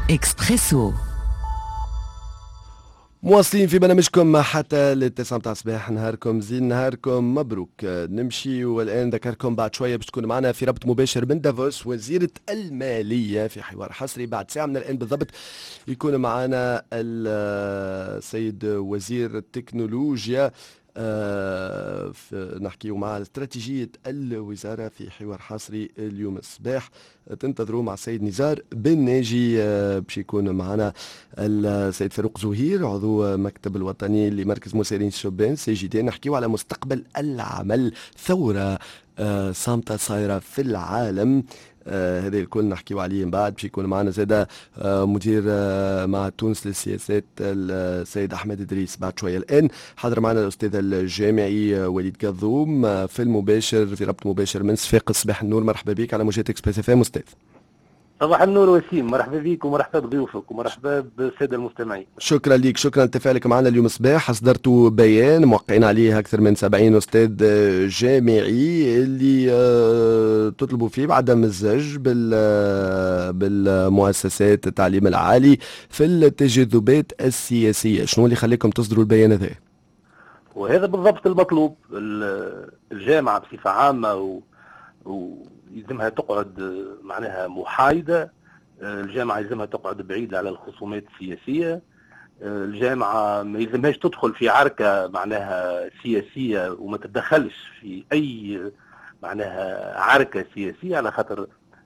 إكسبريسو. مواصلين في برنامجكم حتى للتسعة متاع الصباح. نهاركم زين، نهاركم مبروك. نمشي والآن ذكركم بعد شوية باش تكون معنا في ربط مباشر من دافوس وزيرة المالية في حوار حصري بعد ساعة من الآن بالضبط. يكون معنا السيد وزير التكنولوجيا. نحكيو مع استراتيجية الوزارة في حوار حصري اليوم الصباح. تنتظروا مع السيد نزار بن ناجي. باش يكون معنا السيد فاروق زهير عضو مكتب الوطني لمركز مسيرين الشبان سي جي دي. نحكيو على مستقبل العمل، ثورة صامتة صايرة في العالم. هذا الكل نحكيو عليه من بعد. باش يكون معنا زاده مدير مع تونس للسياسات السيد احمد ادريس بعد شويه. الان حاضر معنا الاستاذ الجامعي وليد كظوم في المباشر، في ربط مباشر من صفاقس. صباح النور، مرحبا بك على موجات اكسبريس اف ام استاذ. صباح النور وسيم، مرحبا بك ومرحبا بضيوفك ومرحبا بالساده المستمعين. شكرا لك، شكرا لتفاعلك معنا اليوم الصباح. اصدرتوا بيان موقعين عليه اكثر من 70 استاذ جامعي اللي تطلبوا فيه بعدم الزج بالمؤسسات التعليم العالي في التجاذبات السياسيه. شنو اللي خليكم تصدروا البيان هذا؟ وهذا بالضبط المطلوب. الجامعه بصفه عامه يلزمها تقعد معناها محايده. الجامعه يلزمها تقعد بعيده على الخصومات السياسيه. الجامعه ما يلزمهاش تدخل في عركه معناها سياسيه وما تتدخلش في اي معناها عركه سياسيه، على خاطر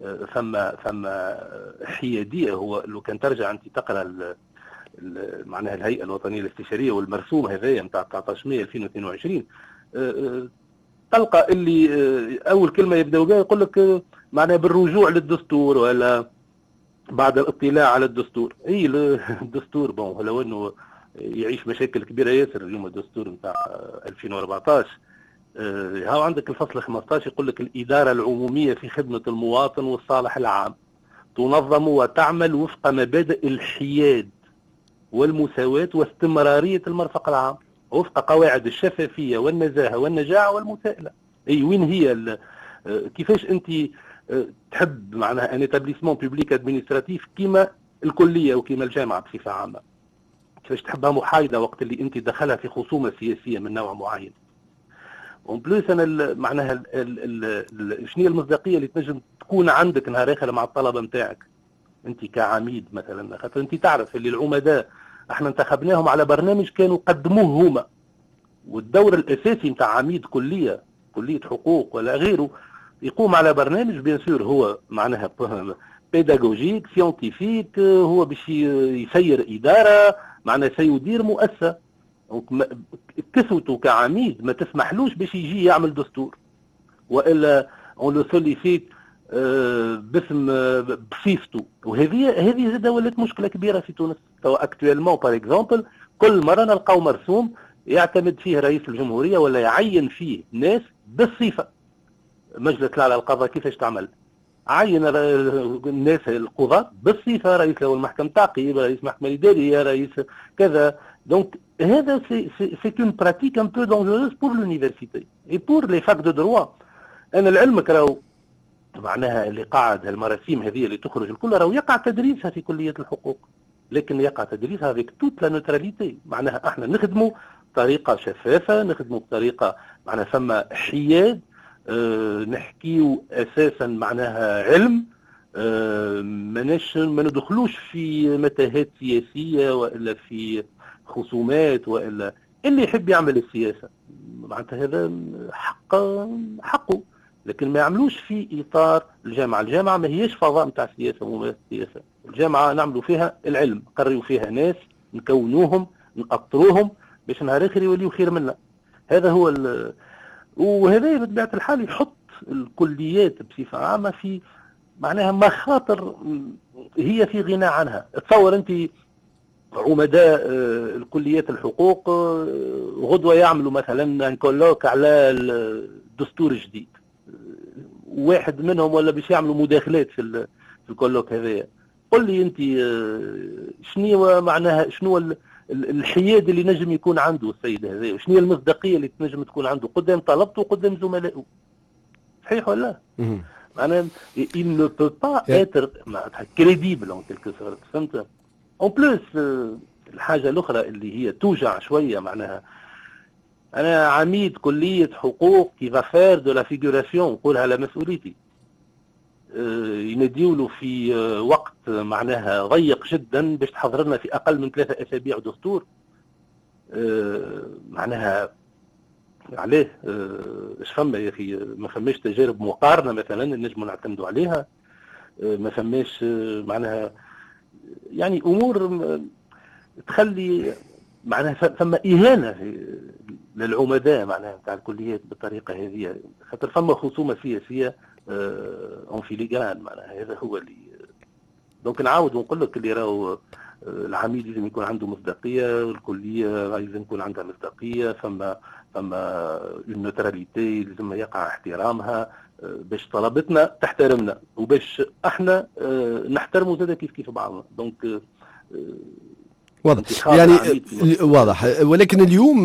ثم حياديه. هو لو كان ترجع انت تقرا معناها الهيئه الوطنيه الاستشاريه والمرسوم هذايا نتاع 19 مايو 2022، تلقى اللي اول كلمه يبداوا بها يقول لك معناها بالرجوع للدستور ولا بعد الاطلاع على الدستور. اي الدستور بون لو انه يعيش مشاكل كبيره ياسر اليوم الدستور نتاع 2014. هاو عندك الفصل 15 يقول لك الاداره العموميه في خدمه المواطن والصالح العام تنظم وتعمل وفق مبادئ الحياد والمساواة واستمرارية المرفق العام وفق قواعد الشفافية والنزاهة والنجاعة والمساءلة. أي وين هي كيفاش أنت تحب معناها أن إتابليسمون بوبليك أدمينستراتيف كيما الكلية وكيما الجامعة بصفة عامة، كيفاش تحبها محايدة وقت اللي أنت دخلها في خصومة سياسية من نوع معين. اون بلوس انا معناها شنو هي المصداقيه اللي تنجم تكون عندك نهار اخر مع الطلبه نتاعك انت كعميد مثلا؟ خاطر انت تعرف اللي العمداء احنا انتخبناهم على برنامج كانوا قدموه هما، والدور الاساسي نتاع عميد كليه حقوق ولا غيره يقوم على برنامج بيان سور هو معناها بيداغوجيك سيونتيفيك، هو باش يسير اداره معناها سيدير مؤسسه. كسوته كعميد ما تسمحلوش باش يجي يعمل دستور، والا اون لو سوليسيت باسم بصيفته. وهذه زاد ولات مشكله كبيره في تونس. تو اكطويلمون باغ اكزومبل كل مره نلقاو مرسوم يعتمد فيه رئيس الجمهوريه ولا يعين فيه ناس بالصفه. مجلس الاعلى للقضاء كيفاش تعمل؟ عين الناس القضاة بالصفه، رئيس الاول المحكمه التعقيب، رئيس المحكمه الاداريه، رئيس كذا. دونك هذا سي اون براتيك ان بو دونجوروز بور لونيفرسيتي اي بور لي فاك دو دروا. انا لعلمك راهو معناها اللي قاعد هالمراسيم هذه اللي تخرج الكل راهو يقع تدريسها في كليه الحقوق، لكن يقع تدريسها افيك توت لا نوتراليتي. معناها احنا نخدموا بطريقه شفافه، نخدموا بطريقه معناها ثم حياد، نحكيو اساسا معناها علم، ما ندخلوش في متاهات سياسيه والا في خصومات، والا اللي يحب يعمل السياسه معناتها هذا حقه، لكن ما يعملوش في اطار الجامعه. الجامعه ما هيش فضاء نتاع سياسه وممارسه سياسه. الجامعه نعملوا فيها العلم، نقريوا فيها ناس، نكونوهم، نأطروهم باش نهار اخر يوليو خير منا. هذا هو وهذا بطبيعه الحال يحط الكليات بصفه عامه في معناها مخاطر هي في غنى عنها. تصور انت عمداء الكليات الحقوق غدوه يعملوا مثلا كولوك على الدستور الجديد، واحد منهم ولا باش يعملوا مداخلات في الكولوك هذايا. قل لي انت شنو معناها، شنو الحياد اللي نجم يكون عنده السيد هذا، وشنو المصداقيه اللي تنجم تكون عنده قدام طلبته وقدام زملائه؟ صحيح ولا لا؟ معناها il ne peut pas être crédible en quelque sorte. فهمت؟ en plus الحاجة الأخرى اللي هي توجع شوية، معناها أنا عميد كلية حقوق كي va faire de la figuration، نقولها على مسؤوليتي. ينديولوا في وقت معناها ضيق جدا باش تحضر لنا في أقل من 3 أسابيع دستور. معناها عليه اش فما يا اخي؟ ما فماش تجارب مقارنه مثلا نجموا نعتمدوا عليها، ما فماش معناها يعني امور تخلي معناها فما اهانه للعمداء معناها نتاع الكليات بالطريقه هذه، خاطر فما خصومه سياسيه اون فيليغران. معناها هذا هو اللي دونك نعاود ونقول لك اللي راهو العميد لازم يكون عنده مصداقيه، والكليه لازم يكون عندها مصداقيه، فما النوتراليتي لازم يقع احترامها باش طلبتنا تحترمنا وباش احنا نحترموا زاد كيف بعضنا. دونك واضح يعني واضح. ولكن اليوم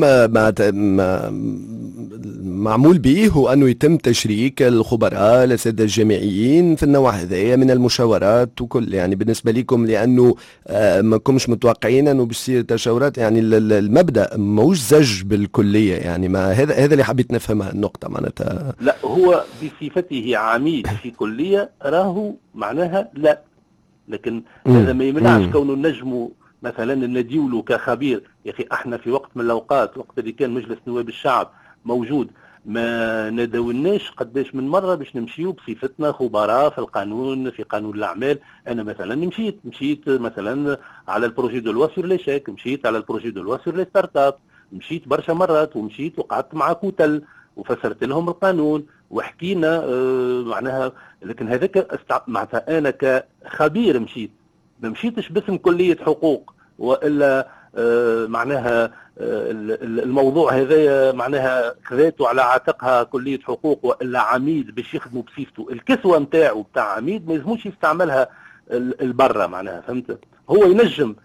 معمول به هو أنه يتم تشريك الخبراء الأساتذة الجامعيين في النوع هذايا من المشاورات وكل، يعني بالنسبة لكم لأنه ما كنتش متوقعين أنه بيصير تشاورات، يعني المبدأ موش زج بالكلية، يعني ما هذا اللي حبيت نفهمها النقطة معناتها. لا، هو بصفته عميد في كلية راهو معناها لا، لكن هذا ما يمنعش كونه النجم مثلا نديولو كخبير. يا اخي احنا في وقت من الاوقات، وقت اللي كان مجلس نواب الشعب موجود، ما نداولناش قداش من مره باش نمشيو بصفتنا خبراء في القانون، في قانون الاعمال. انا مثلا مشيت مثلا على البروجي دو لوا سور ليشيك، مشيت على البروجي دو لوا سور لي ستارت اب، مشيت برشا مرات، ومشيت وقعدت مع كوتل وفسرت لهم القانون وحكينا معناها. لكن هذاك معناتها انا كخبير ما مشيتش باسم كلية حقوق، وإلا معناها الموضوع هذا معناها خذيته على عاتقها كلية حقوق، وإلا عميد باش يخدموا بصيفته. الكسوة نتاعو بتاع عميد ما يلزموش يستعملها البرة معناها، فهمت؟ هو ينجم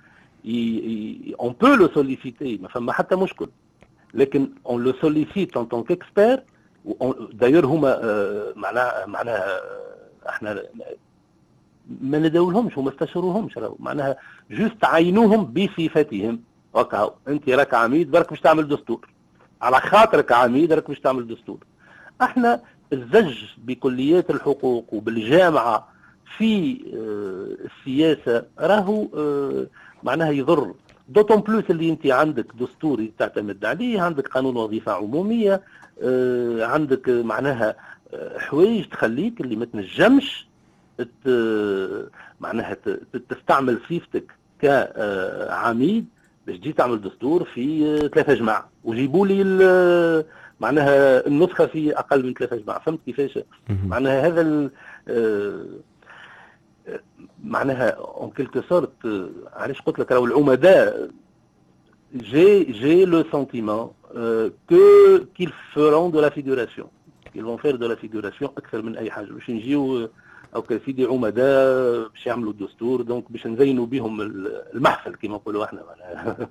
on peut le solliciter، ما فما حتى مشكل، لكن on le sollicite en tant qu'expert. d'ailleurs هما معناها احنا ما نداولهمش وما استشروهمش، معناها جوست عينوهم بصفتهم. هكا انت راك عميد برك باش تعمل دستور، على خاطرك عميد راك باش تعمل دستور. احنا الزج بكليات الحقوق وبالجامعه في السياسه راهو معناها يضر، دوتون بلوس اللي انت عندك دستور تعتمد عليه، عندك قانون وظيفه عموميه، عندك معناها حوايج تخليك اللي ما تنجمش معناها تستعمل صفتك كعميد باش تجي تعمل دستور في 3 جماعة وجيبوا لي معناها النسخة في أقل من 3 جماعة. فهمت كيفاش؟ معناها هذا معناها اون كيلكو سورت. علاش قلت لك راهو العمداء j'ai le sentiment qu'ils feront de la figuration، ils vont faire de la figuration أكثر من أي حاجة. باش نجيو او كسيدي عمداء باش يعملوا الدستور، دونك باش نزينوا بهم المحفل كما نقولوا احنا معناها.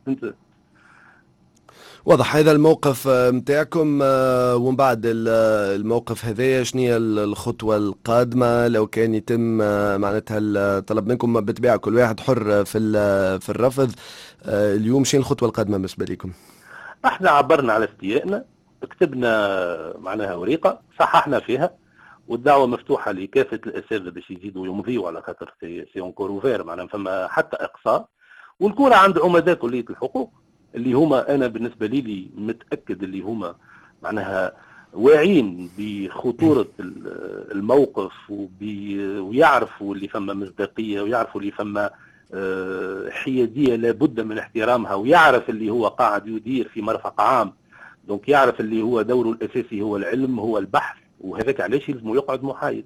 واضح هذا الموقف نتاعكم. ومن بعد الموقف هذايا شنو هي الخطوه القادمه لو كان يتم معناتها طلب منكم؟ بالطبيعه كل واحد حر في الرفض. اليوم شنو الخطوه القادمه بالنسبه لكم؟ احنا عبرنا على استيائنا، كتبنا معناها وريقه صححنا فيها، والدعوه مفتوحه لكافه الاساتذه باش يزيدوا يمضيوا، على خاطر سي اونكور اوفير معناها فما حتى اقصاء. والكره عند عمداء كليه الحقوق اللي هما انا بالنسبه لي متاكد اللي هما معناها واعين بخطوره الموقف ويعرفوا اللي فما مصداقيه، ويعرفوا اللي فما حياديه لابد من احترامها، ويعرف اللي هو قاعد يدير في مرفق عام، دونك يعرف اللي هو دوره الاساسي هو العلم، هو البحث، وهذاك علاش يلزم يقعد محايد.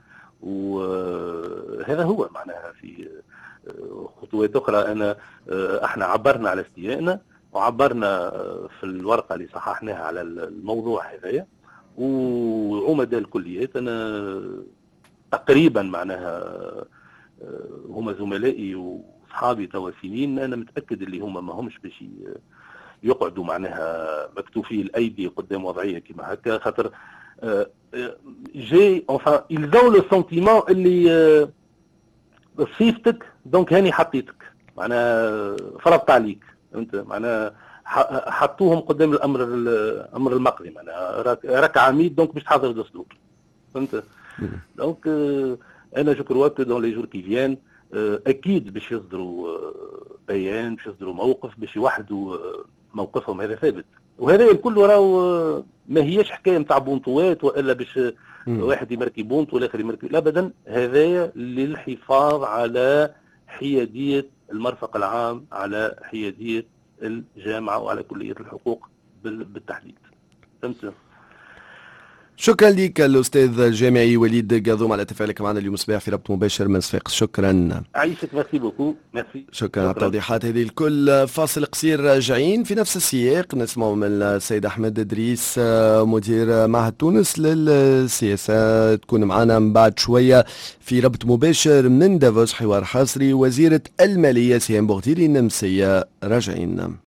وهذا هو معناها في خطوات اخرى. احنا عبرنا على استيائنا، وعبرنا في الورقه اللي صححناها على الموضوع هذايا، وعمداء الكليات انا تقريبا معناها هما زملائي واصحابي توا سنين، انا متاكد اللي هما ما همش باش يقعدوا معناها مكتوفي الايدي قدام وضعيه كما هكا، خاطر جي enfin ils ont le sentiment اللي صيفتك دونك هاني حطيتك، معناها فرضت عليك، فهمت؟ معناها حطوهم قدام الامر المقضي، معناها راك عميد دونك باش تحضر دستور، فهمت؟ دونك انا جو كروا كو دون لي جور كي فيان اكيد باش يصدروا بيان، باش يصدروا موقف، باش يوحدوا موقفهم، هذا ثابت. وهذا الكل راهو ما هيش حكايه نتاع بونطوات والا باش واحد يمركي بونط والاخر يمركي، ابدا، هذايا للحفاظ على حياديه المرفق العام، على حياديه الجامعه وعلى كليه الحقوق بالتحديد، فهمت؟ شكرا لك الاستاذ الجامعي وليد قاضوم على تفاعلك معنا اليوم الصباح في ربط مباشر من صفاقس. شكرا. عايشك، ميرسي بوكو، ميرسي. شكرا على التوضيحات هذه الكل. فاصل قصير، راجعين في نفس السياق نسمع من السيد احمد ادريس مدير معهد تونس للسياسه، تكون معنا من بعد شويه في ربط مباشر من دافوس حوار حصري. وزيره الماليه سيان بوغديري النمسيه. راجعين.